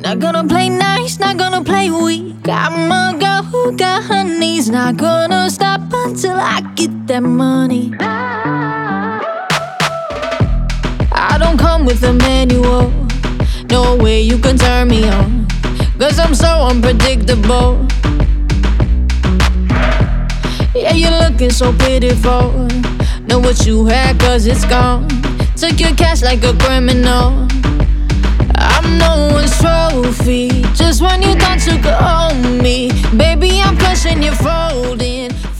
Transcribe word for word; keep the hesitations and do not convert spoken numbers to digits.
Not gonna play nice, not gonna play weak. I'm a girl who got her knees. Not gonna stop until I get that money. I don't come with a manual. No way you can turn me on, 'cause I'm so unpredictable. Yeah, you're looking so pitiful. Know what you had 'cause it's gone. Took your cash like a criminal. I'm no one's trophy. Just when you thought you could own me, baby, I'm pushing, you're folding.